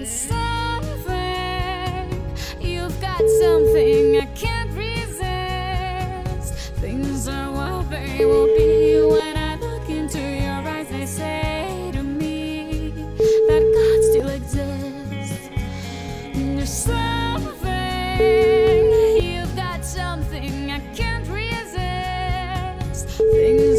Something, you've got something I can't resist. Things are what they will be when I look into your eyes. They say to me that God still exists. There's something, you've got something I can't resist. Things